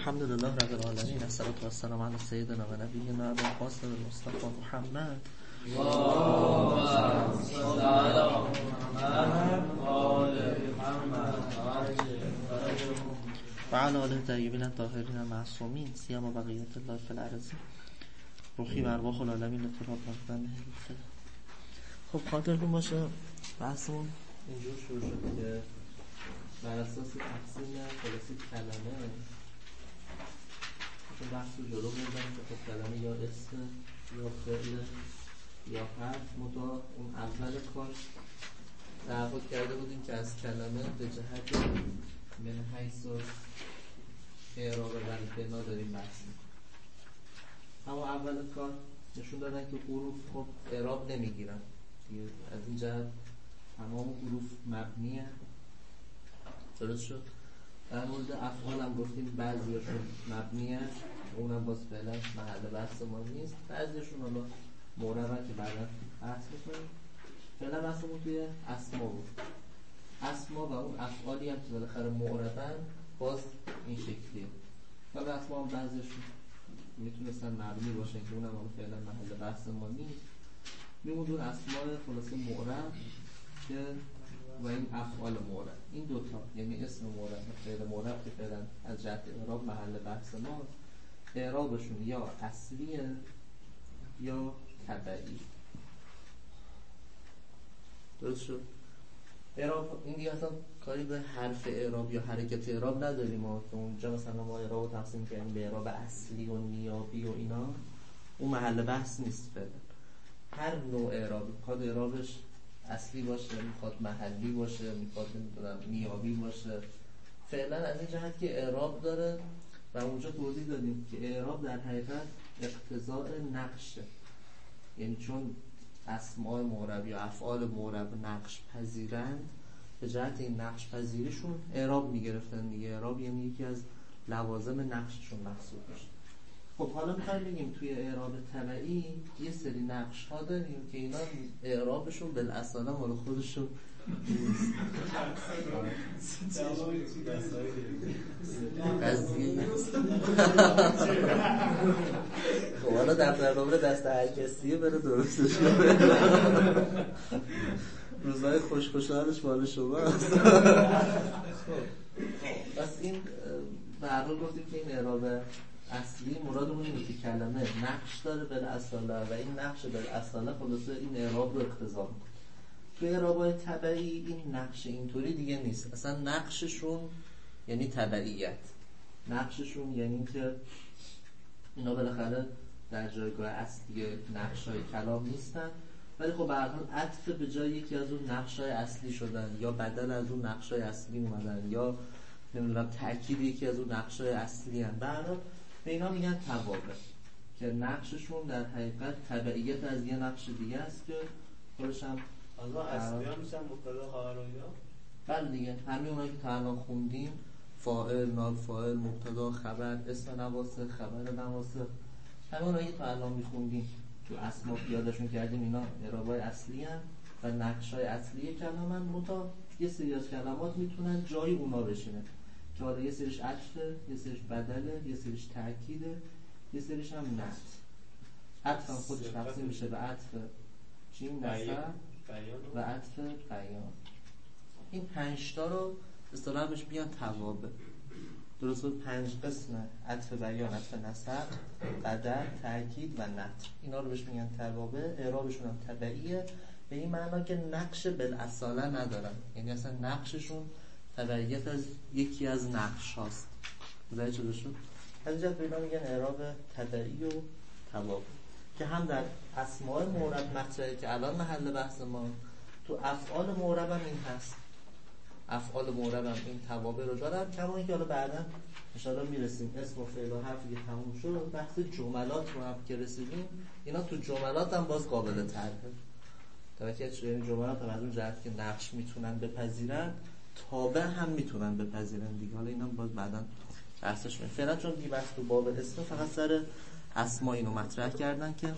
الحمد لله رب العالمین، الصلاة و السلام علی سیدنا و نبینا ابی القاسم المصطفى محمد اللهم صل علی محمد و آل محمد و علی آله الطیبین الطاهرین المعصومین سیما بقیت الله فی الارض روحی و ارواح العالمین لطفا بردن. خب خاطرتون باشه بحثمون اینجور شروع شد که بر اساس تقسیم خلاصی کلمه چون بحث رو جلو بردن که خب کلمه یا اسم یا فعل یا حرف متا اون اول کار تعهد کرده بودیم که از کلمه به جهت من حیث اعراب و بنا داریم بحث میکنیم. اما اول کار نشون دادن که حروف خب اعراب نمیگیرن، از این جهت تمام حروف مبنیه. درست شد. در مورد افعال هم گفتیم بعضیاشون مبنیه، اونم باز فعلا محل بحث ما نیست، بعضیاشون حالا معربن که بعدا بحث میکنیم. فعلا بحثمون توی اسما بود. اسما و اون افعالی هم که بالاخره معربن باز این شکلیه. حالا اسما هم بعضیاشون میتونستن مبنی باشن که اونم فعلا محل بحث ما نیست. میموند اون اسماء خلاصه معرب که و این افعال معرب، این دوتا یعنی اسم معرب و فعل معرب که فعلا از جهت اعراب محل بحث ما، اعرابشون یا اصلیه یا تبعی. درست شد. اعراب این دیگه اصلا کاری به حرف اعراب یا حرکت اعراب نداریم ما که اونجا مثلا ما اعراب رو تقسیم کردیم به اعراب اصلی و نیابی و اینا، اون محل بحث نیست. فعلا هر نوع اعرابی میخواد اعرابش اصلی باشه، میخواد محلی باشه، میخواد نیابی باشه، فعلا از این جهت که اعراب داره و اونجا توضیح دادیم که اعراب در حقیقت اقتضاء نقشه، یعنی چون اسماء معرب یا افعال معرب نقش پذیرند، به جهت این نقش پذیریشون اعراب میگرفتن دیگه. اعراب یعنی یکی از لوازم نقششون محسوب میشه. خب حالا میخوایم بگیم توی اعراب تبعی یه سری نقش ها داریم که اینا اعرابشون بالاصاله مال خودشون نیست. قضیه نیست. خب حالا در برنامه دست هر کسیه بره درستش کنه. روزهای خوشحالش مال شما هست. بس این به هر حال گفتیم که این اعراب اصلی مرادمون اینه که کلمه نقش داره بالاصاله و این نقش بالاصاله خلاصه این اعراب رو اقتضا میکنه. تو اعراب‌های تبعی این نقش اینطوری دیگه نیست. اصلا نقششون یعنی تبعیت. نقششون یعنی که اینا بالاخره در جایگاه اصلی نقش‌های کلام نیستن، ولی خب به هر حال عطف به جای یکی از اون نقش‌های اصلی شدن یا بدل از اون نقش‌های اصلی اومدن یا نمیدونم تأکید یکی از اون نقش‌های اصلی هستن. به هر حال به اینا میگن توابع که نقششون در حقیقت تبعیت از یه نقش دیگه است که خودش هم اصلی ها میشن مبتدا خبر و اینا. بله دیگه، همین اونایی که تا الان خوندیم، فاعل، نائب فاعل، مبتدا، خبر، اسم نواسخ، خبر نواسخ، همین اونایی که تا الان میخوندیم تو اسما پیادهشون کردیم، اینا اعرابای اصلی هستن و نقشای اصلی کلمن. متا یه سری از کلمات میتونن جای اونا بشینه که حالا یه سریش عطفه، یه سریش بدله، یه سریش تأکیده، یه سریش هم نعت. عطف هم خودش تقسیم میشه به عطف چین نصب و عطف بیان. این 5 تا رو اصطلاحاً بهش میگن توابع. درست بود. 5 قسمه: عطف بیان، عطف نصب، بدل، تأکید و نعت. اینا رو بهش میگن توابع. اعرابشون هم تبعیه به این معنا که نقش بالاصاله ندارن، یعنی اصلا نقششون تبعیت از یکی از نقش هاست. متوجه شده شد؟ از اینجا به اینا میگن اعراب تبعی و توابع که هم در اسماء معرب مطرحه که الان محل بحث ما، تو افعال معرب هم این هست. افعال معرب هم این توابع رو دارن، کما اینکه حالا بعدا ان شاءالله میرسیم اسم و فعل و حرفی که تموم شد، بحث جملات رو هم که رسیدیم، اینا تو جملات هم باز قابل طرحه. توجه چه این جملات هم از اون جهت که نقش میتونن بپذیرن، تابع هم میتونن بپذیرن دیگه. حالا اینا باز بعدا بحثش میشه. فعلا چون بحث تو باب اسم فقط سر اسما اینو مطرح کردن که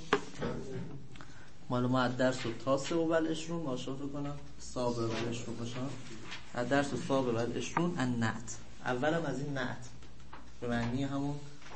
مال ما از درس و تاسه و بلشون ماشافه کنم صابه و بلشون باشن. از درس و صابه و بلشون ان نعت. اولم از این نعت به معنی همون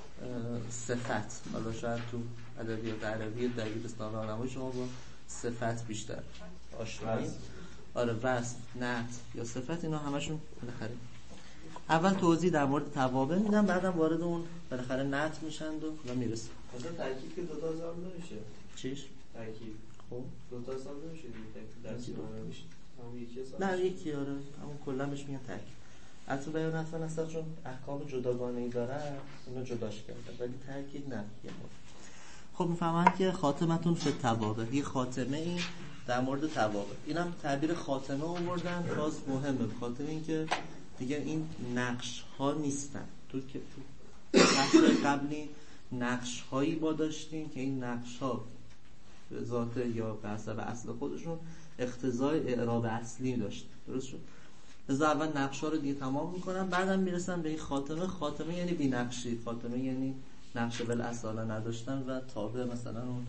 صفت. حالا شاید تو ادبیات عربی دبیرستان راهنمایی شما با صفت بیشتر آشنایی. آره، وصف، نعت یا صفت، اینا همشون بالاخره اول توضیح در مورد توابع میدم، بعدم وارد اون بالاخره نعت میشن و میرسه. مثلا ترکیب که دوتا سال نمیشه. چیش؟ ترکیب. خب دوتا سال نمیشه دیگه. درسی رو نمیشه. همون یکی سال. نه یکی، آره همون کلا بهش میگن ترکیب. البته بیان اصلا چون احکام جداگانه‌ای داره اونو جداش کرده، ولی ترکیب نه. خب میفهمن که خاتمتون فی توابع، یه خاتمه این در مورد توابع. اینم تعبیر خاتمه آوردن، باز مهمه خاطر اینکه دیگه این نقش ها نیستن. تو که تو بحث قبلی نقش هایی با داشتیم که این نقش ها به ذات یا به حسب اصل خودشون اقتضای اعراب اصلی داشت. درست شد؟ از اول نقش ها رو دیگه تمام میکنم، بعدم میرسم به این خاتمه. خاتمه یعنی بی نقشی، خاتمه یعنی نقش بالاصاله نداشتن و تابع مثلا اون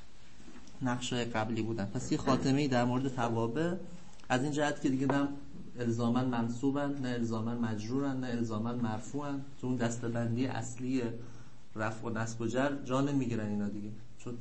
نقش های قبلی بودن. پس یه خاتمه‌ای در مورد توابع از این جهت که دیگه نه الزاماً منصوبن، نه الزاماً مجرورن، نه الزاماً مرفوعن. تو اون دسته‌بندی اصلی رفع و نصب و جر جا نمیگیرن اینا دیگه، چون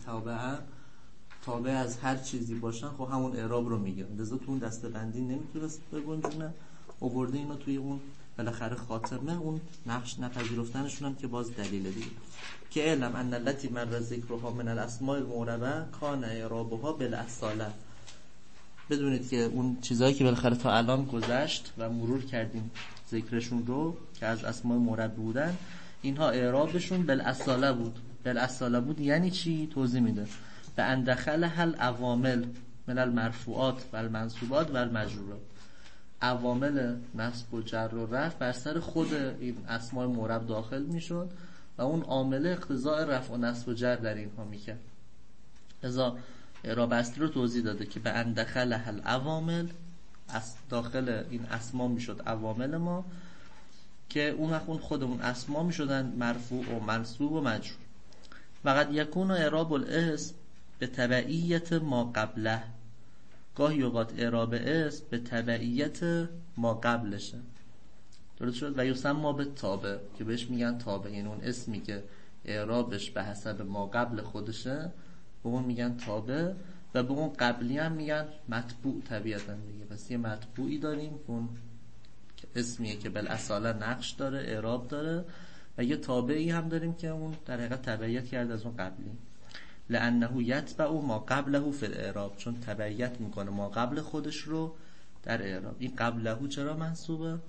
تابع از هر چیزی باشن خب همون اعراب رو میگیرن، لذا تو اون دسته‌بندی نمیتونست بگنجونه. آورده اینو توی اون بالاخره خاتمه، اون نقش نپذیرفتنشون هم که باز دلیل دیگه که علم ان التي مر ذکرها من الاسماء المعربه کان اعرابها بالاصاله. بدونید که اون چیزایی که بالاخره تا الان گذشت و مرور کردیم ذکرشون رو که از اسماء معرب بودن، اینها اعرابشون بالاصاله بود. بالاصاله بود یعنی چی؟ توضیح میده. به اندخل هل عوامل من المرفوعات و المنصوبات و المجرورات، عوامل نصب و جر و رفع بر سر خود این اسماء معرب داخل میشد و اون عامل اقتضاء رفع و نصب و جر در اینها میکرد. لذا اعراب اصلی رو توضیح داده که به اندخل هل عوامل، داخل این اسما میشد عوامل ما که اون خودمون اسما میشدن مرفوع و منصوب و مجرور. وقد یکون اعراب الاسم به تبعیت ما قبله، گاهی اوقات اعراب اسم به تبعیت ما قبلشه. درست شد؟ و یسمى به تابع که بهش میگن تابع، یعنی اون اسمی که اعرابش به حسب ما قبل خودشه به اون میگن تابع و به اون قبلی هم میگن متبوع طبیعتا دیگه. پس یه متبوعی داریم اون اسمیه که بالاصاله نقش داره، اعراب داره، و یه تابعی هم داریم که اون در حقیقت تبعیت کرده از اون قبلی. لانه یتبع ما قبله فی الاعراب، چون تبعیت میکنه ما قبل خودش رو در اعراب. این قبله چرا منصوبه؟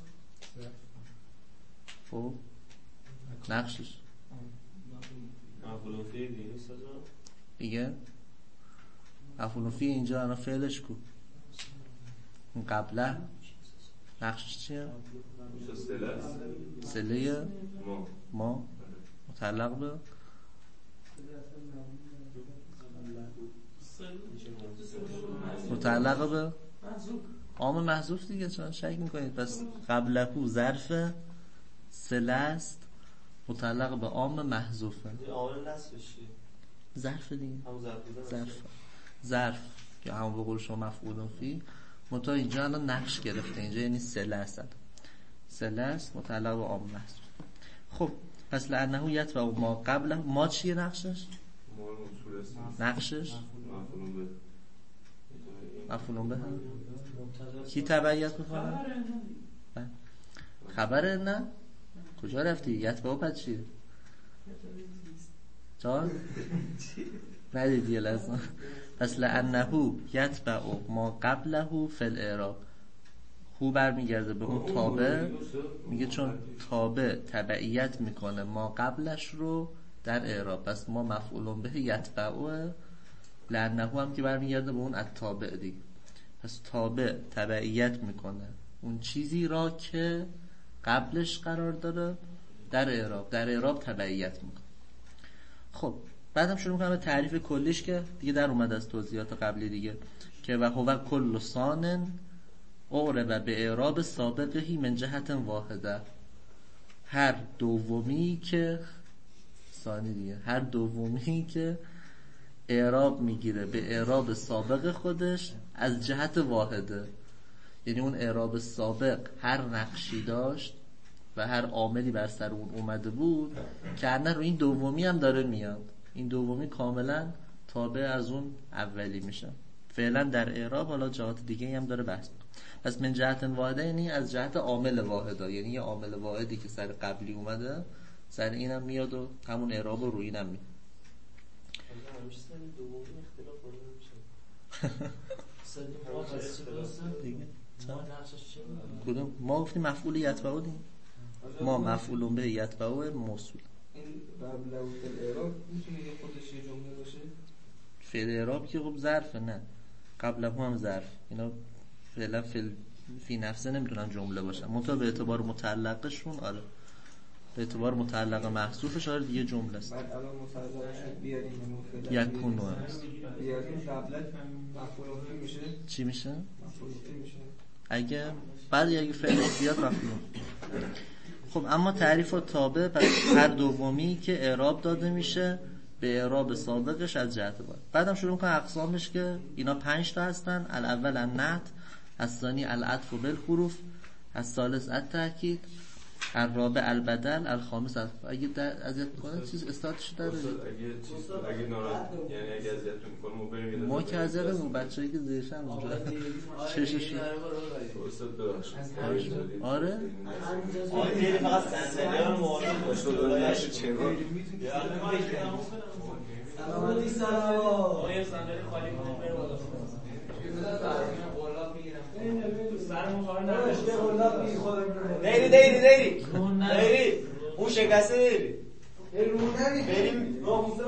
خب نقشش مفعول فی دیگه مفعول فی اینجا انا فعلش کو. این قبله نقشش چیه؟ صله ما متعلق به عام محذوف دیگه. چون شک میکنید پس قبله ظرف صله است متعلق به عام محذوفه. عامل نصبش چیه؟ ظرف دیگه، هم ظرف که همون به قول شما مفعول فی منتها اینجا الان نقش گرفته، اینجا یعنی صله است، صله است متعلق به عام محذوف. خب پس لانه یتبع ما قبله، ما چیه نقشش؟ نقشش مفعول به هم کی تبعیت میکنه؟ خبره نه؟ کجا رفتی؟ یتبع پس چیه؟ جان؟ ندیدی یه لحظه. پس لانه یتبع ما قبله فی الاعراب، هو برمیگرده به اون تابع، میگه چون تابع تبعیت میکنه ما قبلش رو در اعراب، پس ما مفعول به یتبعه، لانه هم که برمیگرده به اون التابع دیگه. پس تابع تبعیت میکنه اون چیزی را که قبلش قرار داره در اعراب، در اعراب تبعیت میکنه. خب بعدم شروع میکنم به تعریف کلیش که دیگه در اومد از توضیحات قبلی دیگه، که و هو کل ثان اعرب به اعراب سابقهی من جهت واحده، هر دومی که ثانی دیگه، هر دومی که اعراب میگیره به اعراب سابق خودش از جهت واحده، یعنی اون اعراب سابق هر نقشی داشت و هر عاملی بر سر اون اومده بود که اصلا رو این دومی هم داره میاد. این دومی کاملا تابع از اون اولی میشه. فعلا در اعراب، حالا جهات دیگه هم داره بحث. پس من جهت واحده یعنی از جهت عامل واحده، یعنی یه عامل واحدی که سر قبلی اومده سر اینم میاد و همون اعراب رو روی اینم میاد. همیشه سر دومی اختلاف وارد میشه. ما گفتیم مفعول یتبعو دیم، ما مفعول به یتبعو موصول. این قبل الاعراب میتونه یه خودش یه جمله باشه؟ فعل اعراب که خب ظرفه، نه قبله هم ظرف، اینا فعلا فی نفسه نمیتونن جمله باشن، منتها به اعتبار متعلقشون آره، به اعتبار متعلق محذوفش آره دیگه جمله است. بعد الان متعلقش بیاریم فعلا یکونو است، بیاریم قبلا مفعول به میشه. چی میشه؟ مفعول به میشه اگه بعد اگه فعلش بیاد مفعول. خب اما تعریف و تابع، پس هر دومی که اعراب داده میشه به اعراب سابقش از جهت باید. بعدم شروع میکنه اقسامش که اینا 5 تا هستن. الاول النعت، الثانی العطف بالحروف، الثالث التأکید، الرابع البدل، الخامس اگه اذیت کنه چیز استارتش داره. اگه ناراحت یعنی اگه اذیتتون میکنه ما بریم ما که اذیتمون بچه‌ای که زیرشن اونجا چشش آره آره فقط صندلی‌ها رو معارض باشه چرا سلامتی سلام آقای صندلی خالی کنه بره بالا دیری اون شکسته دیری بریم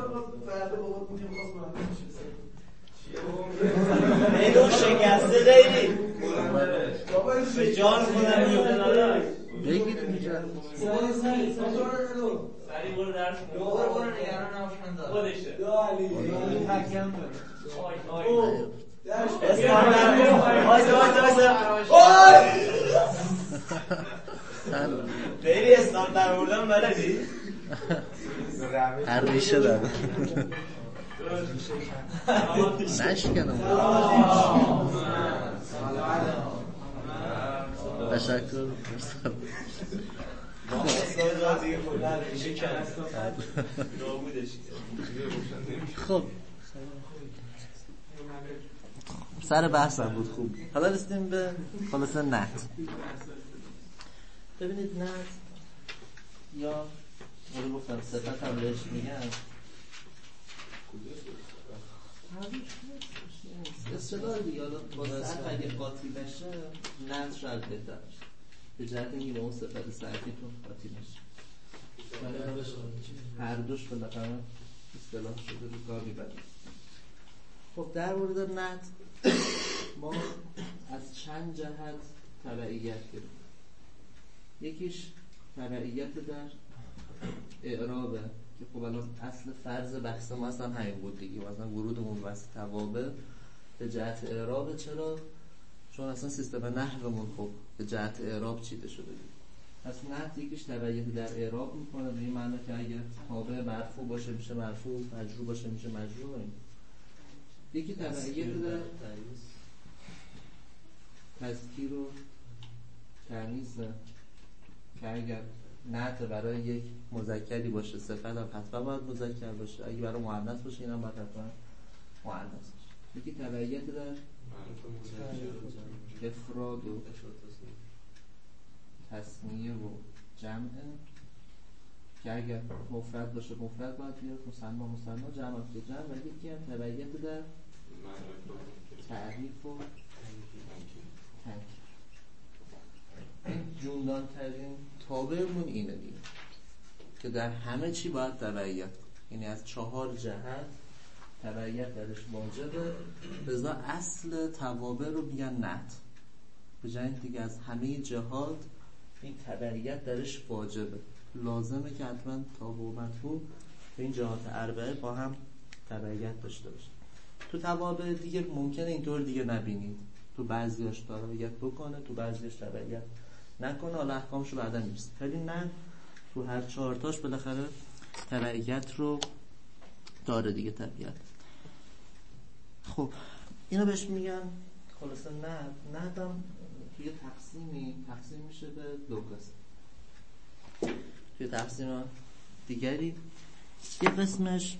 اون شکسته دیری به جان کنم بگیریم اینجا سریع برو درس برو نگران نباشن خودشه یا علی حکم دیری اسلام در بردن بلدی؟ هر ریشه داره نشکنم. تشکر. خب سر بحثم بود خوب. حالا رسیدیم به خلاصه نحت. ببینید نحت یا رو گفتم صفت هم بهش میگن اصطلاح دیگه. حالا با صرف اگه قاطی بشه نحت شاید بهتر بشه به جهت اینکه به اون صفت صرفیتون قاطی بشه. هر دوش بالاخره اصطلاح شده رو کار میبرد. خب در مورد نحت ما از چند جهت تبعیت گرفتیم. یکیش تبعیت در اعرابه که خب الان اصل فرض بحث ما اصلا همین بود دیگه، مثلا ورودمون واسه توابع به جهت اعراب. چرا؟ چون اصلا سیستم نحومون خب به جهت اعراب چیده شده دیگه. پس نحت یکیش تبعیت در اعراب میکنه به این معنی که اگه تابع مرفوع باشه میشه مرفوع، مجرور باشه میشه مجرور. یکی تبعیت در تذکیر و تمییز که اگر نعت برای یک مذکری باشه صفت هم حتما باید مذکر باشه، اگه برای مؤنث باشه اینم باید حتما مؤنث باشه. یکی تبعیت در افراد و تثنیه و جمع که اگر مفرد باشه مفرد باید بیاد، مثنا جمع باشه جمع. و یکی هم تبعیت در تعریف و تنکیر. این جوندان ترین تابعمون اینه دیگه که در همه چی باید تبعیت کنه، یعنی از 4 جهت تبعیت درش واجبه. لذا اصل توابع رو میگن نحت، به جای دیگه از همه جهات این تبعیت درش واجبه، لازمه که حتما تابع و متبوع به این جهات اربعه با هم تبعیت داشته باشه. تو توابع دیگه ممکنه اینطور دیگه نبینید، تو بعضیاش تبعیت بکنه تو بعضیاش تبعیت نکنه، حالا احکامشو بعدا میرسه، ولی نه تو هر 4 تاش بالاخره تبعیت رو داره دیگه طبیعت. خب اینو بهش میگن خلاصه نحت هم توی تقسیم میشه به 2 قسم. توی تقسیم دیگری. یه قسمش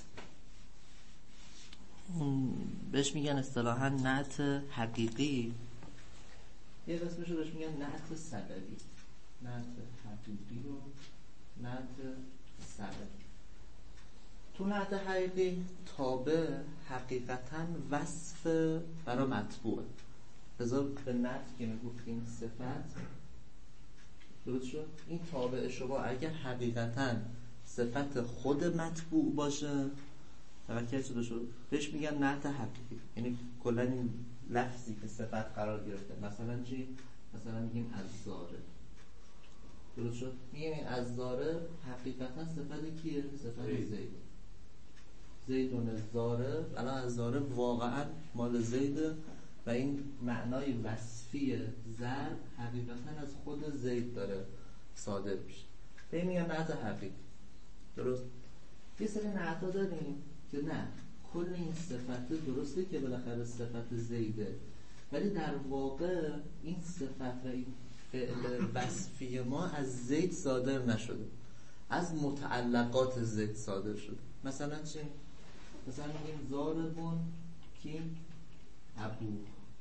بهش میگن اصطلاحاً نعت حقیقی، یه قسمش رو بهش میگن نعت سببی. نعت حقیقی و نعت سببی. تو نعت حقیقی تابع حقیقتاً وصف برای مطبوعه. لذا به نعت که میگفتیم صفت، درست شد؟ این تابع شما اگر حقیقتاً صفت خود مطبوع باشه توجه شده شد بهش میگن نعت حقیقی. یعنی کلا این لفظی که صفت قرار گرفته، مثلا چی؟ مثلا میگیم الزاره، درست شد؟ میگیم این الزاره حقیقتا صفت کیه؟ صفت زید. زیدون الزاره. الان الزاره واقعا مال زیده و این معنای وصفی ضرب حقیقتا از خود زید داره صادر میشه. به میگن نعت حقیقی، درست؟ یه سری نعت‌ها داریم که نه کل این صفت درسته که بالاخره صفت زیده، ولی در واقع این صفت و این فعل وصفی ما از زید صادر نشده، از متعلقات زید صادر شده. مثلا چی؟ مثلا میگیم ضاربون کی؟ ابو.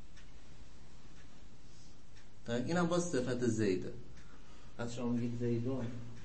این هم باز صفت زیده. از شما میگید زیدون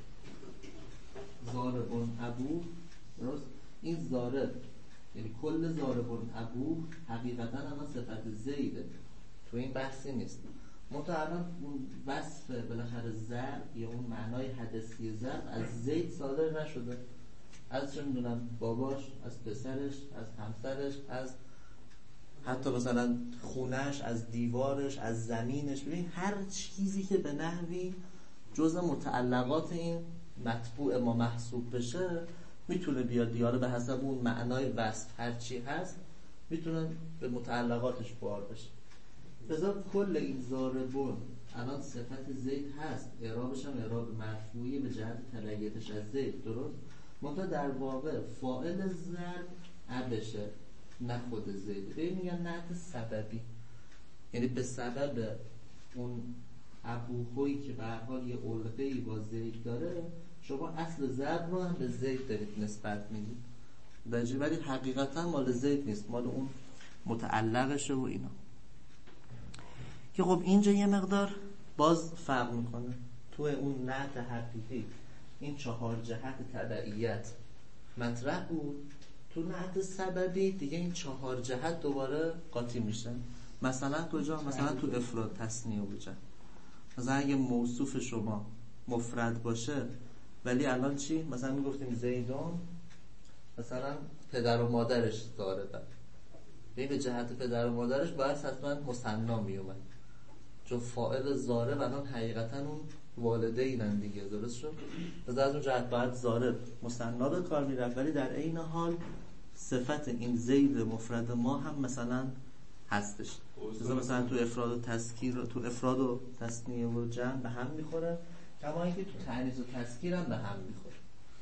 ضاربون ابو، درست؟ این ضارب یعنی کل ضاربون ابو حقیقتا هم صفت زیده، تو این بحثی نیست. متعلم اون وصف بالاخره ضرب یا اون معنای حدثی ضرب از زید صادر نشده، از چه میدونم باباش، از پسرش، از همسرش، از حتی مثلا خونش، از دیوارش، از زمینش. ببین هر چیزی که به نحوی جزء متعلقات این مطبوع ما محسوب بشه میتونه بیاد دیاره به حسب اون معنای وصف هر چی هست میتونه به متعلقاتش بار بشه. لذا کل این ضاربون الان صفت زید هست، اعرابش هم اعراب مرفوعی به جهت تبعیتش از زید، درست؟ منتها در واقع فاعل ضرب ابشه نه خود زید. به میگن نعت سببی، یعنی به سبب اون ابوهایی که به هر حال یه علقه‌ای با زید داره شما اصل ضرب رو هم به زید دارید نسبت میدید، ولی حقیقتا مال زید نیست، مال اون متعلقشه و اینا. که خب اینجا یه مقدار باز فرق میکنه. تو اون نعت حقیقی این 4 جهت تبعیت مطرح بود، تو نعت سببی دیگه این 4 جهت دوباره قاطی میشه. مثلا کجا؟ مثلا تو افراد تثنیه و جمع. مثلا اگه موصوف شما مفرد باشه ولی الان چی؟ مثلا میگفتیم زیدون مثلا پدر و مادرش ضاربن، به جهت پدر و مادرش باید حتما مثنا میومد، چون فاعل ضارب الان حقیقتا اون والدینن دیگه، درست شد؟ از اون جهت باید ضارب مثنا به کار میرفت، ولی در عین حال صفت این زید مفرد ما هم مثلا هستش. مثلا تو افراد و تذکیر، تو افراد و تثنیه و جمع به هم میخوره، کما اینکه تو تأنیث و تذکیر هم به هم میخوره.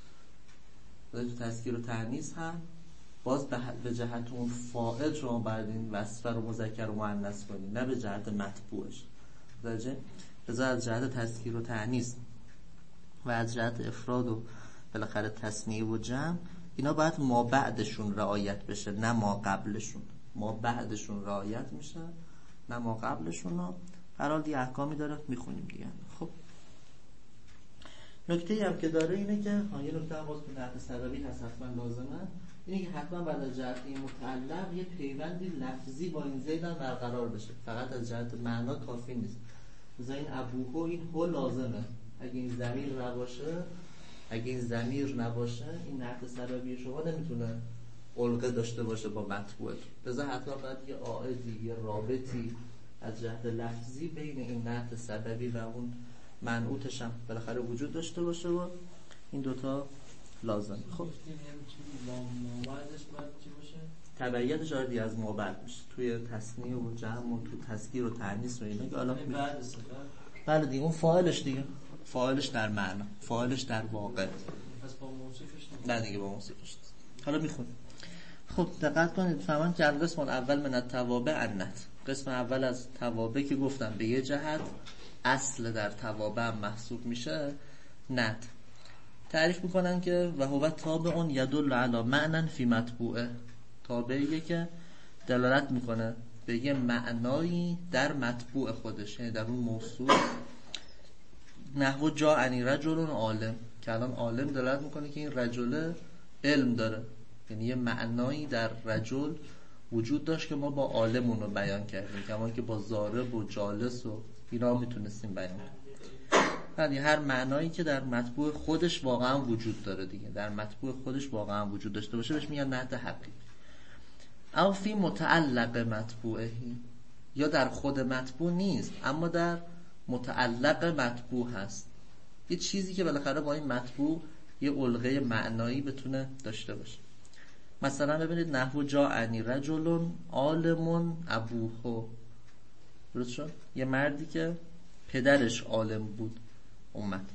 تو تذکیر و تأنیث هم باز به جهت اون فاعل شما باید این وصف رو مذکر و مؤنث کنید، نه به جهت مطبوعش. لذا از جهت تذکیر و تأنیث و از جهت افراد و بالاخره تثنیه و جمع اینا باید ما بعدشون رعایت بشه نه ما قبلشون. ما بعدشون رعایت میشه نه ما قبلشون. هر حال دی احکامی داره میخونیم دیگه. خب نکته‌ای هم که داره اینه که یه نکته هم باز تو نعت سببی هست حتما لازمه، اینه که حتما بعد از جهت این متعلق یه پیوندی لفظی با این زید هم برقرار بشه، فقط از جهت معنا کافی نیست. مثلا این ابوهو این هو لازمه، اگه این ضمیر نباشه این نعت سببی شما نمیتونه علقه داشته باشه با مطبوعه. لذا حتما باید یه عائدی، یه رابطی از جهت لفظی بین این نعت سببی و اون منعوتش هم بالاخره وجود داشته باشه و این دوتا لازم. خب تبعیتش آردی از ما بعد میشه توی تثنیه و جمع و تو تذکیر و تأنیث و اینا که حالا بله دیگه اون فاعلش دیگه، فاعلش در معنا، فاعلش در واقع، پس با موصوفش نه دیگه با موصوفش. حالا میخونیم. خب دقت کنید فهمن که القسم اول من التوابع النعت. قسم اول از توابع که گفتم به یه جهت اصل در توابع محسوب میشه نعت. تعریف میکنن که و هو تابع یدل علی معنی فی مطبوعه، تابعیه که دلالت میکنه به یه معنایی در مطبوع خودش، یعنی در اون موصول. نحو جاءنی رجل عالم، که الان عالم دلالت میکنه که این رجل علم داره، یعنی یه معنایی در رجل وجود داشت که ما با عالم اون رو بیان کردیم، کما که با ضارب و جالس و اینا میتونستیم بیان کنیم. یعنی هر معنایی که در مطبوع خودش واقعا وجود داره دیگه، در مطبوع خودش واقعا وجود داشته باشه بهش میگن نحت حقیقی. او فی متعلق مطبوعهی، یا در خود مطبوع نیست اما در متعلق مطبوع هست، یه چیزی که بالاخره با این مطبوع یه علقه معنایی بتونه داشته باشه. مثلا ببینید نحو جاءنی رجل عالم ابوه، درست شد؟ یه مردی که پدرش عالم بود اومد،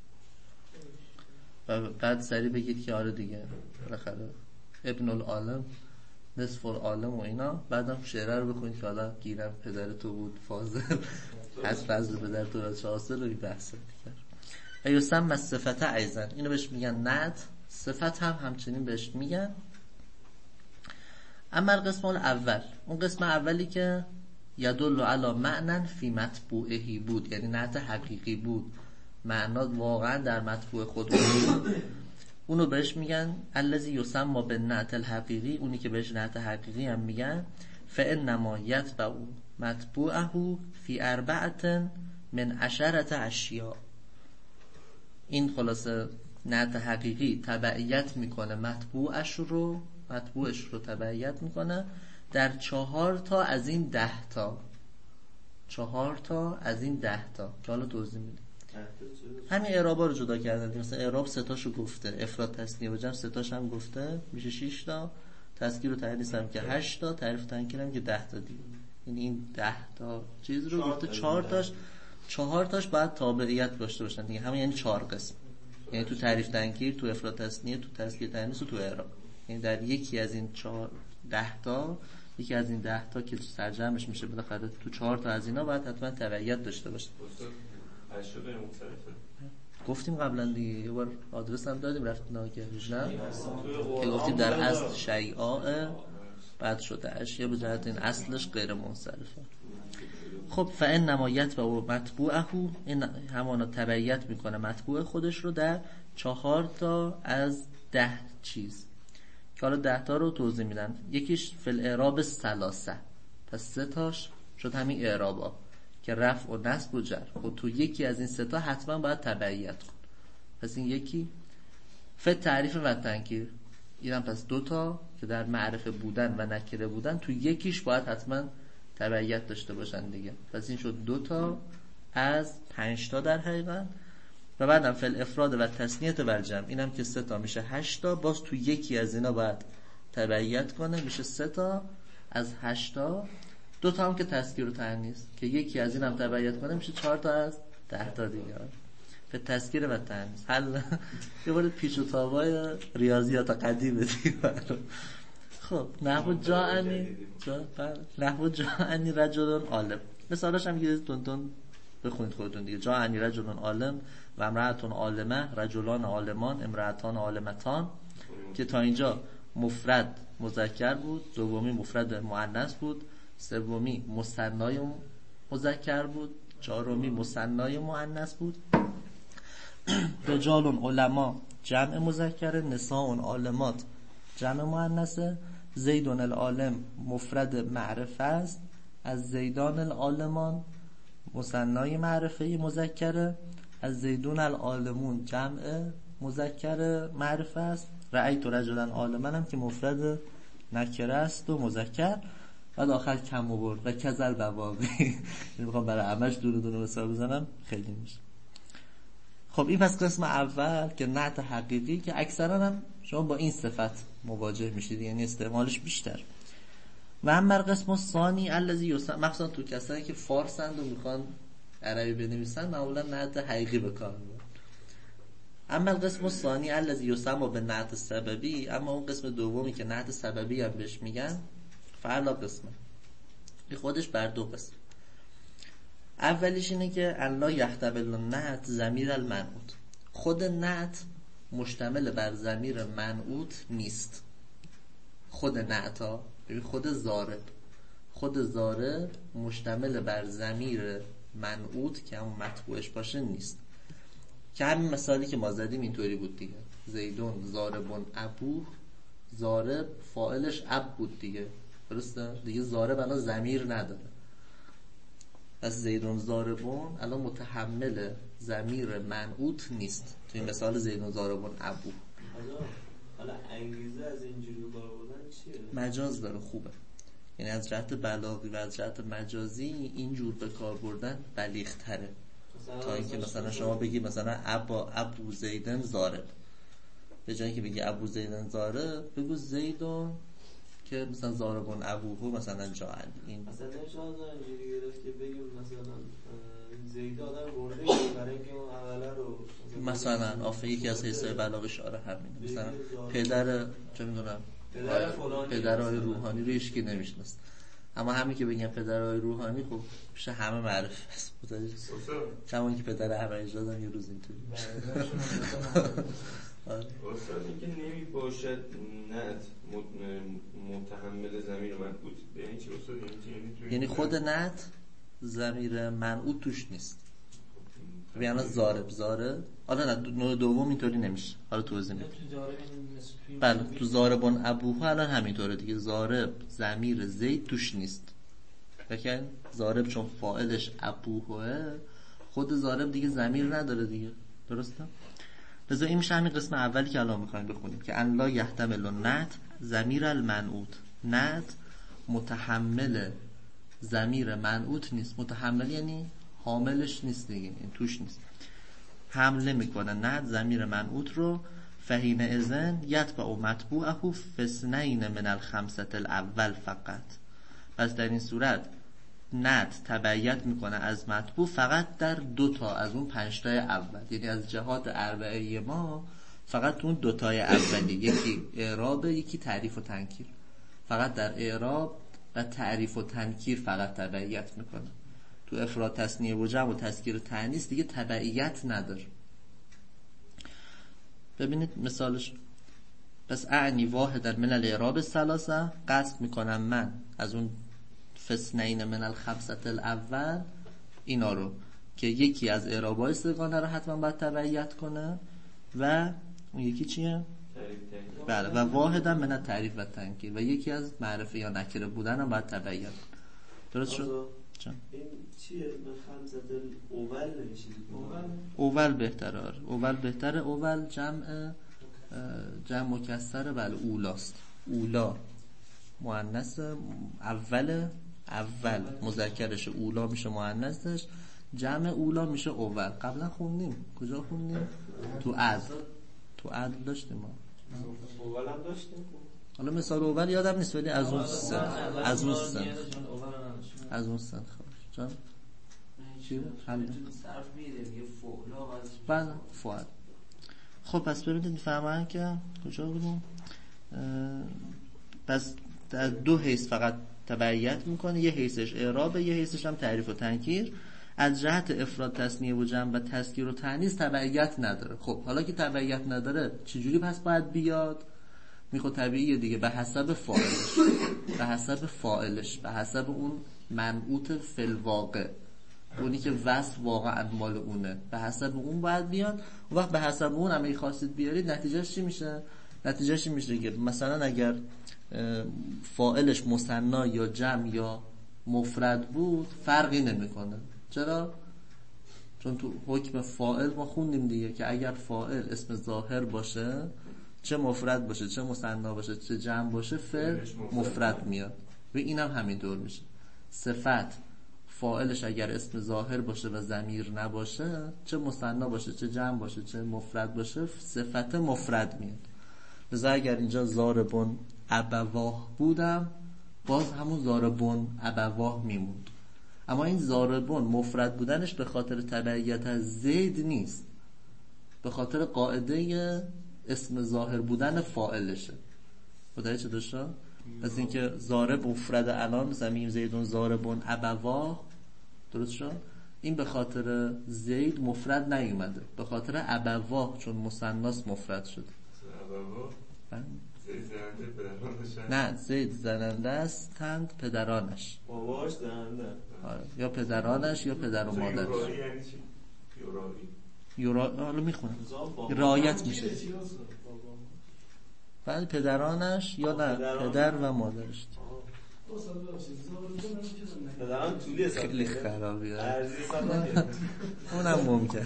و بعد سری بگید که آره دیگه بالاخره ابن العالم نصف العالم و اینا، بعدم شعره رو بخونید که حالا گیرم پدر تو بود فاضل از فضل پدر تو را چه حاصل و این بحث دیگر. و یسمى صفت ایضا، اینو بهش میگن نعت، صفت هم همچنین بهش میگن. اما القسم الاول، اون قسم اولی که یدل علی معنی فی مطبوعه بود، یعنی نعت حقیقی بود، معنا واقعا در مطبوع خود بود، اونو بهش میگن الذی یسمى بالنعت الحقیقی، اونی که بهش نعت حقیقی هم میگن. فانما یتبع مطبوعه فی 4 من 10 اشیاء. این خلاصه نعت حقیقی تبعیت میکنه مطبوعش رو تبعیت میکنه در 4 تا از این 10 تا، 4 تا از این 10 تا که حالا توضیح میدیم. همین اعرابا رو جدا کردن، مثلا اعراب 3 تاشو گفته، افراد تثنیه و جمع 3 تاش هم گفته، میشه 6 تا، تذکیر و تأنیث هم که 8 تا، تعریف و تنکیر هم که 10 تا دیگه. یعنی این 10 تا چیز رو گفته، 4 تاش باید تابعیت داشته باشن دیگه، همین یعنی 4 قسم، یعنی تو تعریف تنکیر، تو افراد تثنیه، تو تذکیر تأنیث و تو اعراب. یعنی در یکی از این 10 تا، یکی از این 10 تا که سرجمش میشه بالاخره تو 4 تا از اینا باید حتما تبعیت داشته باشه. گفتیم قبلا دیگه، یه بار آدرس هم دادیم رفتیم ناگهش، نه که گفتیم در اصل شیعاء، بعد شده اشیاء به جهت این اصلش غیر منصرفه. خب فانما یتبع مطبوعه، این همانا تبعیت میکنه مطبوع خودش رو در 4 تا از 10 چیز که حالا 10 تا رو توضیح میدن. یکیش فی الاعراب 3، پس 3 تاش شد همین اعرابا که رفع و نصب و جر، و تو یکی از این 3 تا حتما باید تبعیت کن. پس این یکی. فی تعریف و تنکیر، اینم پس 2 تا که در معرفه بودن و نکره بودن تو یکیش باید حتما تبعیت داشته باشن دیگه، پس این شد 2 تا از 5 تا در حقیقت. و بعدم فی الافراد و تثنیه و جمع، اینم که 3 تا میشه 8 تا، باز تو یکی از اینا باید تبعیت کنه، میشه 3 تا از 8 تا. 2 تا هم که تذکیر و تأنیث که یکی از این هم تبعیت کنه میشه 4 تا از 10 تا دیگه. به تذکیر و تأنیث حل یه بار پیچ و تابای ریاضیات قدیمه دیگه. خب نحو جاءنی رجل عالم، مثالش هم یه تون بخونید خودتون دیگه. جاءنی رجل عالم و امرأتون عالمه، رجلان عالمان، امرأتان عالمتان، که تا اینجا مفرد مذکر بود، دومی مفرد مؤنث بود، سومی مثنای مذکر بود، چهارمی مثنای مؤنث بود. رجال علما جمع مذکر، نساء عالمات جمع مؤنثه. زیدون العالم مفرد معرفه است، از زیدان العالمان مثنای معرفه مذکره، از زیدون العالمون جمع مذکر معرفه است. رأیت رجلا عالما هم که مفرد نکره است و مذکر. بعد آخر کم آورد و کذل بواقی، میخوام برای همش دونه مثال بزنم خیلی میشه. خب این پس قسم اول که نعت حقیقی، که اکثرا هم شما با این صفت مواجه میشید، یعنی استعمالش بیشتر. و اما قسم ثانی الذی یسمى، مخصوصا تو کسایی که فارسند و میخوان عربی بنویسن معمولا نعت حقیقی به کار میبرن. اما قسم ثانی الذی یسمى بالنعت السببی، اما اون قسم دومی که نعت سببی هم بهش میگن، فعلا قسمه این خودش بر 2 قسم. اولیش اینه که الله یحتمل النعت ضمیر المنعوت، خود نعت مشتمل بر ضمیر منعوت نیست. خود نعتا، خود ضارب مشتمل بر ضمیر منعوت که همون متبوعش باشه نیست. که همین مثالی که ما زدیم اینطوری بود دیگه. زیدون ضاربون ابوه، ضارب فاعلش اب بود دیگه، درسته؟ دیگه ضارب الان ضمیر نداره. پس زیدون ضاربون الان متحمل ضمیر منعوت نیست. تو این مثال زیدون ضاربون ابوه. حالا انگیزه از اینجوری کار بودن چیه؟ مجاز داره، خوبه. یعنی از جهت بلاغی و از جهت مجازی اینجور به کار بردن بلیغ تره تا اینکه مثلا شما بگی مثلا ابو زیدن ضارب، به جایی که بگی ابو زیدن ضارب بگو زیدون که مثلا ضاربون ابوهو مثلا جاعل. این مثلا نمیشه اینجوری گرفت که بگیم مثلا زید آدم برده برای اینکه اون اوله رو مثلا آفه یکی از حیثای بلاغ شعر همینه. مثلا پدر چه میدونم پدرهای روحانی رو هیچکی نمیشناسه، اما همین که بگم پدرهای روحانی خب میشه همه معرف است. چون که پدر احمدی هم یه روز اینطوری استاد این که نمی باشد نعت متحمل ضمیر منعوت یعنی چی استاد؟ یعنی خود نعت ضمیر منعوت توش نیست. بیان ضارب حالا نه نوع دوم اینطوری نمیشه، حالا توضیح میدم. بله تو ضاربون ابوه الان همینطوره دیگه. ضارب ضمیر زید توش نیست. ببین ضارب چون فاعلش ابوه، خود ضارب دیگه ضمیر نداره دیگه، درسته؟ لذا این میشه همین قسم اولی که الان میخوایم بخونیم که ان لا یحتمل النعت ضمیر المنعوت. نعت متحمل ضمیر منعوت نیست. متحمل یعنی حاملش نیست دیگه، این توش نیست، حمله میکنه نعت ضمیر منعوت رو. فحین اذن یتبع متبوعه فاثنین من الخمسه الاول فقط. پس در این صورت نعت تبعیت میکنه از متبوع فقط در 2 تا از اون 5 تای اول، یعنی از جهات اربعه ما فقط اون 2 تای اولی، یکی اعراب یکی تعریف و تنکیر، فقط در اعراب و تعریف و تنکیر فقط تبعیت میکنه. تو افراد تثنیه و جمع و تذکیر و تأنیث دیگه تبعیت نداره. ببینید مثالش. پس اعنی واحدا من الاعراب الثلاثه، قصد میکنم من از اون فاثنین من الخمسه الاول اینا رو که یکی از اعرابای سگانه رو حتما باید تبعیت کنه و اون یکی چیه؟ بله و واحدا من التعریف و تنکیر و یکی از معرفه یا نکره بودن هم باید تبعیت کنه. درست شد؟ این چیه؟ به خمسه اول نمیشه؟ اول بهتره. اول بهتره. اول جمع مکسره. بله اولاست. اولا مؤنث، اول مذکرش، اولا میشه مؤنثش، جمع اولا میشه اول. قبلا خوندیم. کجا خوندیم؟ تو عدل داشتیم ما. اول هم داشتیم. حالا مثال اول یادم نیست ولی از اون سن جان چی بود؟ حل صرف میده دیگه فعلا بله فعل. خب پس ببینید میفهمن که کجا بودیم. پس در 2 حیث فقط تبعیت میکنه، یه حیثش اعرابه، یه حیثش هم تعریف و تنکیر. از جهت افراد تثنیه و جمع و تذکیر و تأنیث تبعیت نداره. خب حالا که تبعیت نداره چجوری پس باید بیاد؟ میخواد طبیعیه دیگه، به حسب فاعلش، به حسب اون منعوت فی الواقع، اونی که وصف واقعا مال اونه، به حسب اون باید بیاد. و وقت به حسب اون هم خواستید بیارید نتیجهش چی میشه؟ نتیجهش میشه که مثلا اگر فاعلش مثنا یا جمع یا مفرد بود فرقی نمیکنه. چرا؟ چون تو حکم فاعل ما خوندیم دیگه که اگر فاعل اسم ظاهر باشه، چه مفرد باشه چه مثنا باشه چه جمع باشه، فعل مفرد میاد. و اینم همینطور میشه. صفت فاعلش اگر اسم ظاهر باشه و ضمیر نباشه، چه مثنا باشه چه جمع باشه چه مفرد باشه، صفت مفرد میاد. لذا اگر اینجا ضاربون ابواه بودم، باز همون ضاربون ابواه میموند. اما این ضاربون مفرد بودنش به خاطر تبعیت از زید نیست، به خاطر قاعده اسم ظاهر بودن فاعلشه. متوجه داشته؟ پس اینکه ضارب مفرد الان مثلا میگیم زیدون ضاربون ابواه، درست شد؟ این به خاطر زید مفرد نیومده، به خاطر ابوا چون مثناست مفرد شده. ابوا زید زننده پدرانش؟ نه، زید زننده است تند پدرانش. باباش زننده. آره. یا پدرانش یا پدر و مادرش. یورایی یعنی چی؟ یورایی حالا میخونم رعایت میشه. بعد پدرانش یا نه پدر و مادرش. پدران طولی حساب خیلی خرابی داره. ارزی حساب نکرد. اونم ممکن.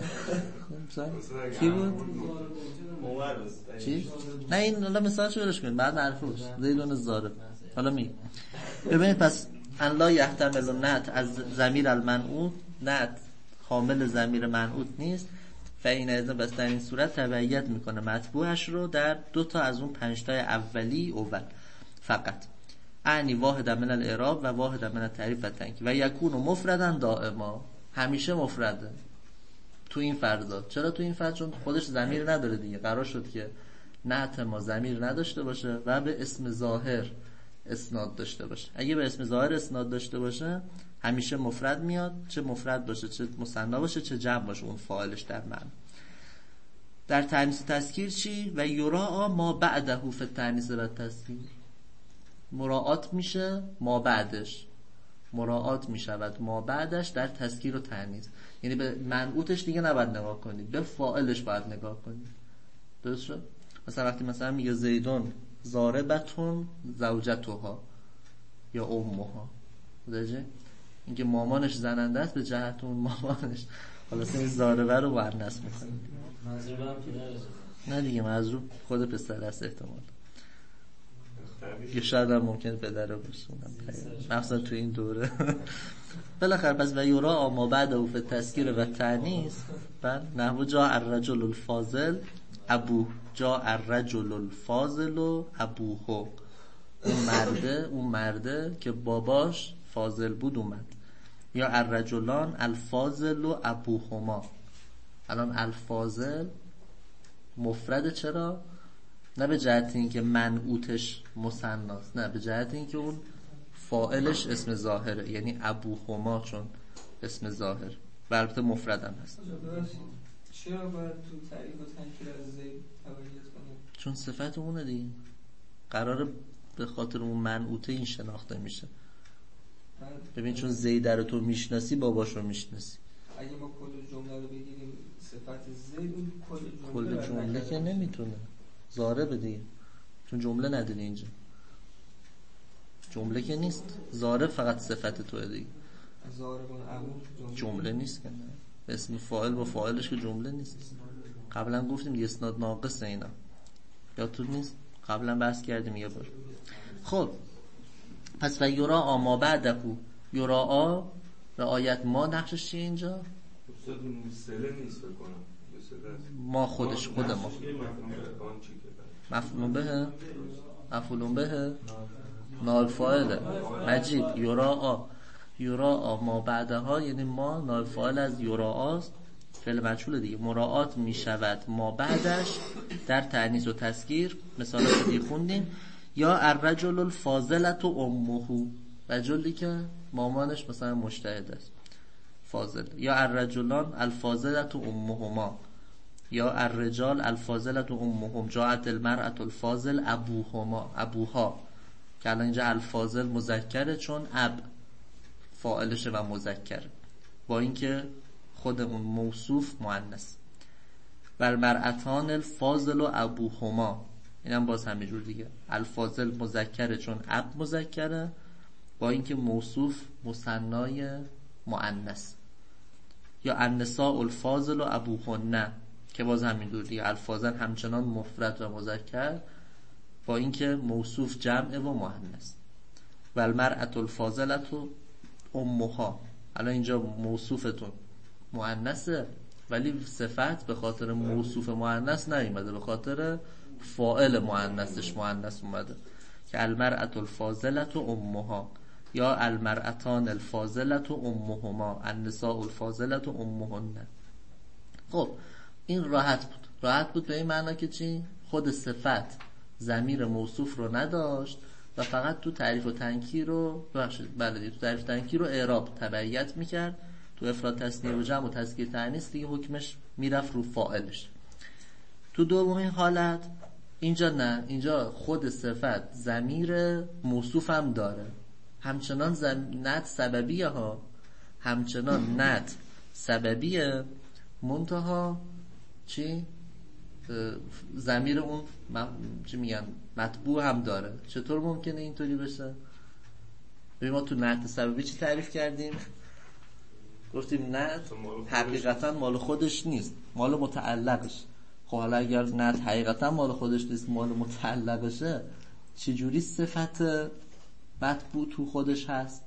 کی بود؟ عمر بود. چی؟ نه این حالا مثالشو برش کنید بعد معرفه بشه. زیدون زاره. حالا می ببینید پس ان لا یحتمل نعت از ضمیر المنعوت، نعت حامل ضمیر منعوت نیست. فین اذن بس در این صورت تبعیت میکنه مطبوعش رو در 2 تا از اون 5 تای اولی اول فقط. اعنی واحد من الاعراب و واحد من التعریف و تنکیر و یکون مفردا دائما، همیشه مفرده تو این فرضا. چرا تو این فرض؟ چون خودش ضمیر نداره دیگه، قرار شد که نعت ما ضمیر نداشته باشه و به اسم ظاهر اسناد داشته باشه. اگه به اسم ظاهر اسناد داشته باشه همیشه مفرد میاد، چه مفرد باشه چه مثنا باشه چه جمع باشه اون فاعلش در معنی. در تانیث و تذکیر چی؟ و یراء ما بعده فی التانیث و تذکیر، مراعات میشه ما بعدش، مراعات میشود ما بعدش در تذکیر و تانیث. یعنی به منعوتش دیگه نباید نگاه کنید، به فاعلش باید نگاه کنید. درست شد؟ مثلا وقتی مثلا میگه زیدون ضاربتون زوجتها یا امها، درسته؟ اینکه مامانش زننده است به جهت اون مامانش، خلاص این ضاربه رو مؤنث میکنه. مضروبه هم پدرش. نه دیگه مضروب خود پسر است احتمال. یه شاید هم ممکنه پدر باشه، مثلا تو این دوره. بالاخره پس و یورا ما بعد او فی التذکیر و تانیث بل نحو جاء الرجل الفاضل ابوه، جاء الرجل الفاضل ابوه، اون مرده که باباش فاضل بود اومد. یا الرجلان الفاضل و ابوهما. الان الفاضل مفرد، چرا؟ نه به جهت اینکه منعوتش مثناست، نه به جهت اینکه اون فاعلش اسم ظاهره، یعنی ابوهما چون اسم ظاهر و البته مفردم هست. چرا باید تو تعریف و تنکیر از زید تبعیت کنیم؟ چون صفت اونه دیگه، قراره به خاطر اون منعوته این شناخته میشه. ببین چون زید رو تو میشناسی باباش رو میشناسی. اگه ما کل جمله رو بگیریم صفت زید، اون کل جمله که نمیتونه ضارب دیگه، چون جمله نداری اینجا، جمله که نیست، ضارب فقط صفت توه دیگه. ضارب اون جمله نیست که، نه اسم فاعل با فاعلش که جمله نیست. قبلا گفتیم یه اسناد ناقص اینا، یادتون نیست؟ قبلا بحث کردیم یه بار. خب پس و یراء ما بعده، یراء رعایت ما نقشش چیه اینجا؟ استاد مصله نیست بکنم ما خودش خود ما مفعول به مفعول به نائب فاعل مجید. یراء ما بعدها یعنی ما نائب فاعل از یراء است، فعل مجهول دیگه. مراعات می شود ما بعدش در تانیث و تذکیر، مثال دیگه خوندیم. یا الرجل الفاضلة امه، رجلی که مامانش مثلا مجتهد است فاضل. یا الرجلان الفاضلة امهما، یا الرجال الفاضلة امهم. جاءت المرأة الفاضل ابوها، که الان اینجا الفاضل مذکره چون اب فاعلشه و مذکره، با اینکه خود اون موصوف مؤنث. و المرأتان الفاضل و ابوهما، اینم باز همینجور دیگه، الفاضل مذکره چون اب مذکره، با اینکه موصوف مثنای مؤنث. یا النساء الفاضل و ابوهن، که باز همینجور دیگه، الفاضل همچنان مفرد و مذکر، با اینکه موصوف جمع و مؤنث. و المرأة الفاضلة امها، الان اینجا موصوفتون مؤنثه ولی صفت به خاطر موصوف مؤنث نیومده، به خاطر فاعل مؤنثش مؤنث اومده که المرأة الفاضلة امها. یا المرأتان الفاضلة امهما، النساء الفاضلة امهن. خب این راحت بود به این معنا که چی؟ خود صفت ضمیر موصوف رو نداشت و فقط تو تعریف و تنکیر رو تو تعریف و تنکیر رو اعراب تبعیت میکرد تو افراد تثنیه و جمع و تذکیر تأنیث دیگه حکمش میرفت رو فاعلش. تو دومین حالت اینجا نه، اینجا خود صفت ضمیر موصوف هم داره، همچنان نعت سببیه ها، همچنان نعت سببیه، منتها چی؟ ضمیر اون چی میگن مطبوع هم داره. چطور ممکنه اینطوری بشه؟ ببین ما تو نعت سببی چی تعریف کردیم؟ گفتیم نعت حقیقتا مال خودش نیست، مال متعلقش. خب حالا اگر نعت حقیقتا مال خودش نیست، مال متعلقشه، چجوری صفت مطبوع تو خودش هست؟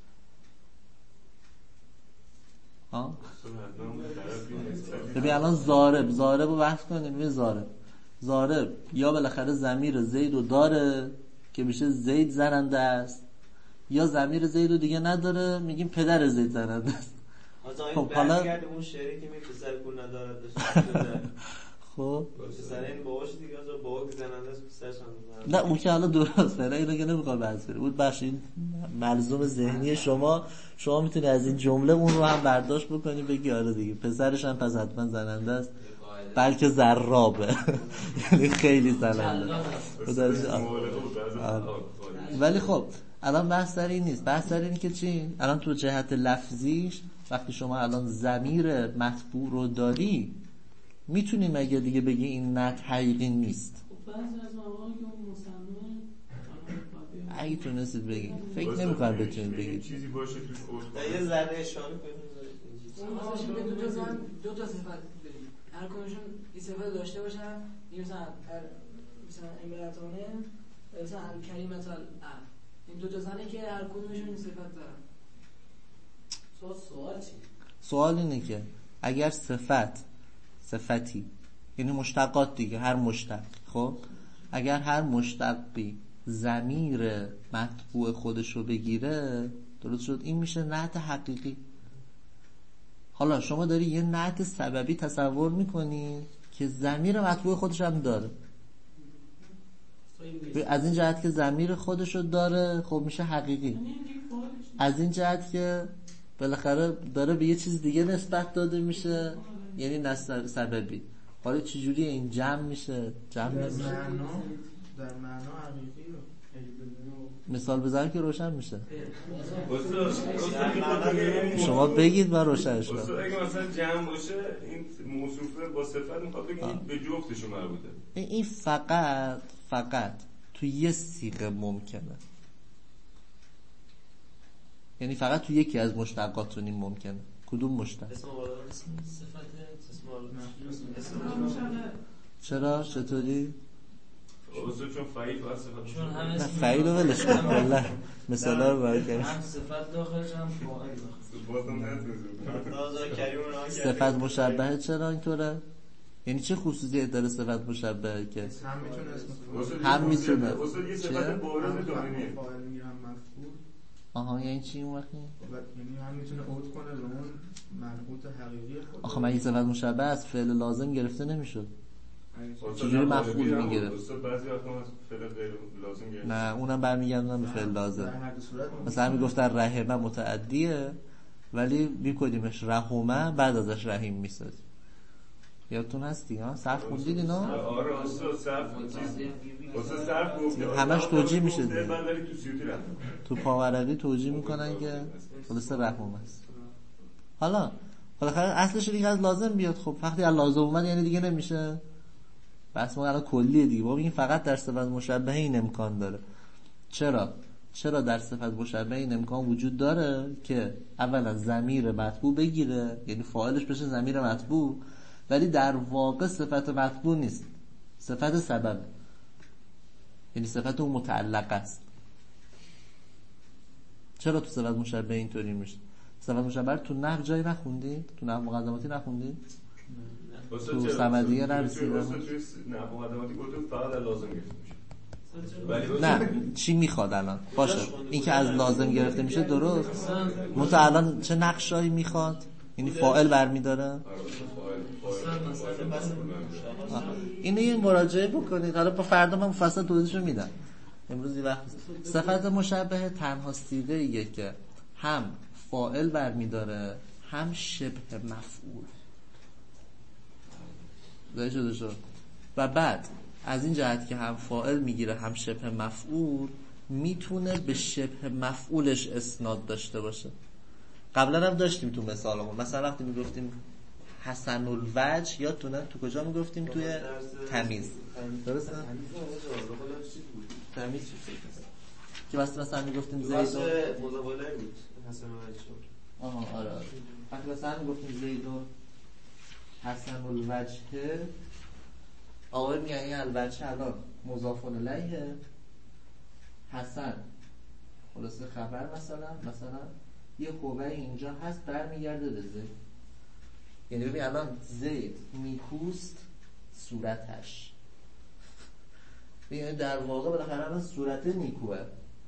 ببین الان ضارب رو بحث کنیم. ببین ضارب یا بالاخره ضمیر زید رو داره که میشه زید زننده است، یا ضمیر زید رو دیگه نداره میگیم پدر زید زننده است. خب حالا اون شعری که می پسر کو نداره خب پسر این باهاش دیگه از بابا که زننده است پسرش هم نه اون که حالا درسته، نه اینو که نمیخوام بحث کنیم. اون بخش این ملزوم ذهنی شما میتونی از این جمله اون رو هم برداشت بکنی بگی آره دیگه پسرش هم پس حتما زننده است، بلکه ضرابه یعنی خیلی زننده. ولی خب الان بحث در این نیست، بحث در اینه که چی؟ الان تو جهت لفظیش وقتی شما الان ضمیر مطبوع رو داری میتونی مگه دیگه بگی این نعت حقیقی نیست؟ بعضی از مواقع که اون مصنوع اگه تونستید بگید، فکر نمی‌کنم بتونید بگید چیزی باشه توش یه ذره اشاره کنید. دو تا صفت داریم، هر کدومشون این صفت داشته باشن. مثلا امراتونه، مثلا کریمت الاب، این دو تا زنه که هر کدومشون این صفت دارن. سوال چی؟ سوال اینه که اگر صفتی یعنی مشتقات دیگه، هر مشتق، خب اگر هر مشتقی ضمیر مطبوع خودش رو بگیره، درست شد، این میشه نعت حقیقی. حالا شما داری یه نعت سببی تصور میکنی که ضمیر مطبوع خودش هم داره، از این جهت که ضمیر خودش رو داره خب میشه حقیقی، از این جهت که بالاخره داره به یه چیز دیگه نسبت داده میشه یعنی نسبت سببی. حالا چجوری این جمع میشه؟ در معنا حقیقی رو مثال بزنم که روشن میشه. شما بگید من روشنش کنم. اگه مثلا جمع باشه این موصوفه با صفت میخواد بگه این به جفتشون مربوطه. این فقط تو یه صیغه ممکنه، یعنی فقط تو یکی از مشتقاتون این ممکنه. کدوم مشتق؟ چرا؟ چطوری؟ چون فعیل و صفت نه فعیل رو ولش کن والله مثلا رو باید کنیم. هم صفت داخلش هم فاعل صفت مشبهه چرا اینطوره؟ یعنی چه خصوصیت داره صفت مشبهه که هم میتونه یه صفت بارز دائمیه. آها یعنی چی اون وقتی؟ یعنی هم میتونه عود کنه به اون منقوط حقیقی خود. آخه من این صفت مشبه از فعل لازم گرفته نمیشد، چجوری مفعول میگیره؟ بعضی وقتا از فعل غیر لازم گرفته. نه اونم برمیگردونم به فعل لازم. مثلا میگفتن رحمه متعدیه ولی میکنیمش رحمه بعد ازش رحیم میسازیم. یادتون هستی ها؟ صرف خوندید اینا؟ آره استاد صرف گفت همش توجیه میشه دیگه. من داری تو سیوتی رفتم تو پاورقی توجیه میکنن که خلاصه رحمه است. حالا بالاخره اصلش دیگه از لازم بیاد. خب وقتی از لازم اومد یعنی دیگه نمیشه. بس ما الان کلیه دیگه. ما میگیم فقط در صفت مشبهه این امکان داره. چرا در صفت مشبهه این امکان وجود داره که اولا ضمیر مطبوع بگیره، یعنی فاعلش بشه ضمیر مطبوع، ولی در واقع صفت مطبوع نیست، صفت سبب، یعنی صفت اون متعلق است. چرا تو صفت مشبهه اینطوری میشه؟ صفت مشبهه تو نحو جایی نخوندید؟ تو نحو مقدماتی نخوندید؟ تو صمدیه نرسیدم. توی نحو مقدماتی گفتم فقط لازم گرفته میشه. نه چی میخواد الان؟ باشه این که از لازم گرفته میشه درست، منتها الان چه نقشایی میخواد؟ یعنی فاعل برمیداره؟ اینو یه مراجعه بکنید. حالا با فردا من مفصل توضیحشو میدم. امروز وقت صفت مشبهه تنها صیغه‌ایه که هم فاعل برمیداره هم شبه مفعول. داشته شد. و بعد از این جهت که هم فاعل میگیره هم شبه مفعول، میتونه به شبه مفعولش اسناد داشته باشه. قبلا هم داشتیم تو مثالمون، مثلا وقتی میگفتیم حسن الوجه، یادتونه تو کجا میگفتیم؟ توی تمیز. درسته؟ تمیز چی شد؟ که مثلا میگفتیم زید مضاوله بود حسن الوجه. آره. وقتی مثلا میگفتیم زید حسن الوجه، آقای میگن این الوجه الان مضاف الیه، حسن خلاصه خبر مثلا یه خوبه اینجا هست برمیگرده به زید. یعنی ببین الان زید نیکوست صورتش، یعنی در واقع بالاخره الان صورت نیکوه.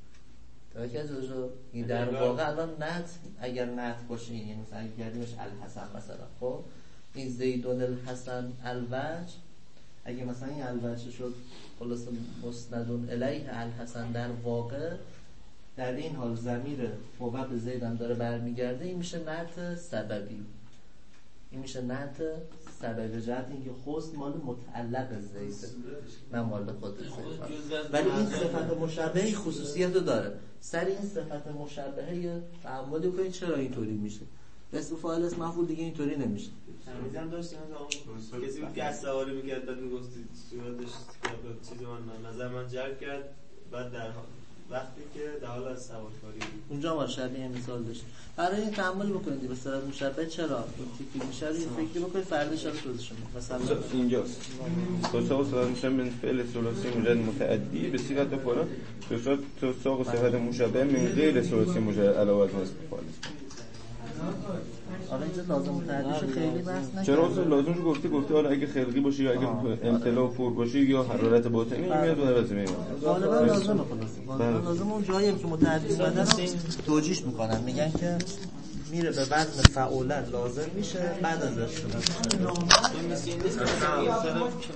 این در واقع الان نت، اگر نت باشه یعنی مثلا اگه گردیمش الحسن مثلا، خب این زیدون الحسن الوجه، اگه مثلا این الوجه شد خلاصه مسندون الیه الحسن، در واقع در این حال ضمیر فوق به زید هم داره برمیگرده، این میشه نت سببی. این میشه نت سبب جهت اینکه خست مال متعلق زیده نه مال خود زید. ولی این صفت مشابهه خصوصیت رو داره. سر این صفت مشابهه تعامل کنید چرا اینطوری میشه. اسم فاعل اسم مفعول دیگه اینطوری نمیشه. تمیزم داشتیم کسی بود که از سوالی میکرد بعد میگفتی صورتش چیزی من نظر من جلب کرد، بعد در وقتی که در حال از سوارکاری بود اونجا ما شبیه مثال داشت. برای این تأمل بکنید به صورت مشابه چرا این تیپی میشه رو فکر بکنید فردا ان شاء الله توضیح میدم. مثلا اینجاست توساق صفت مشابه من فعل ثلاثی مجرد متعدی به صیغت فلان، توساق صفت مشابه من غیر ثلاثی مجرد علاوه بر اسم فاعل. آره اینجا لازم تعریف خیلی بحث نکنه. چرا لازم رو گفتی حالا اگه خلقی باشه یا اگه امتلاء و پر باشه یا حرارت باطنی میاد و لازمه غالبا لازمه. خلاص لازم اون جایی که متعدی بدن رو توجیهش میکنن، میگن که میره به وزن فعولا لازم میشه بعد از استفاده.